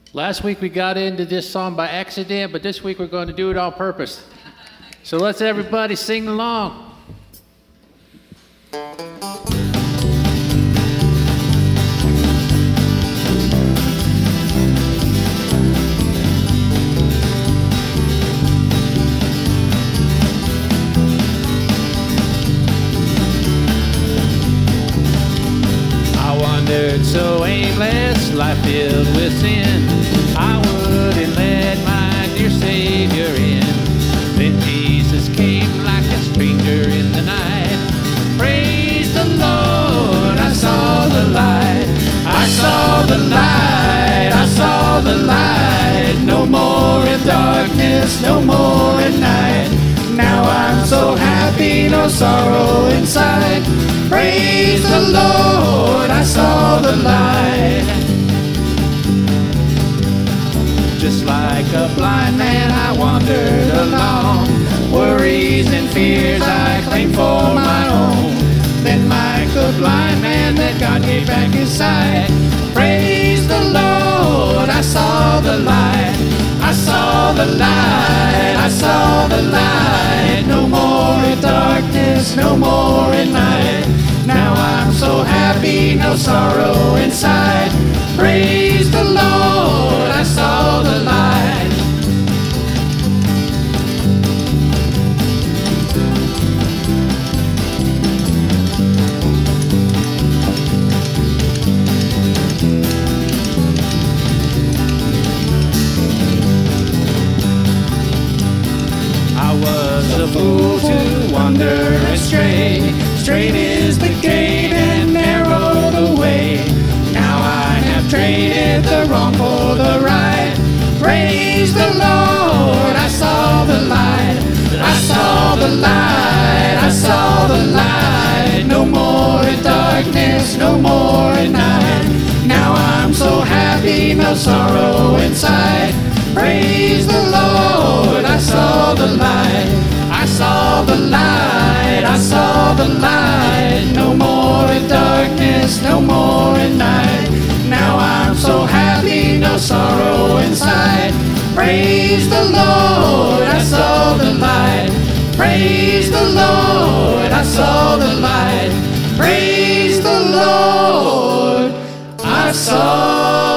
Last week we got into this song by accident, but this week we're going to do it on purpose. So let's everybody sing along. So aimless, life filled with sin, I wouldn't let my dear Savior in. Then Jesus came like a stranger in the night. Praise the Lord, I saw the light. I saw the light, I saw the light. No more in darkness, no more in night. Now I'm so happy, no sorrow inside. Praise the Lord, I saw the light. Just like a blind man I wandered along. Worries and fears I claimed for my own. Then like a blind man that God gave back his sight. Praise the Lord, I saw the light. I saw the light, I saw the light. No more in darkness, no more in night. Now I'm so happy, no sorrow inside. Praise the Lord, I saw the light. I was a fool to wander astray. Straight is the gate and narrow the way. Now I have traded the wrong for the right. Praise the Lord, I saw the light. I saw the light, I saw the light. No more in darkness, no more in night. Now I'm so happy, no sorrow inside. Praise the Lord, I saw the light. I saw the light, I saw the light. No more in darkness, no more in night. Now I'm so happy, no sorrow inside. Praise the Lord, I saw the light. Praise the Lord, I saw the light. Praise the Lord, I saw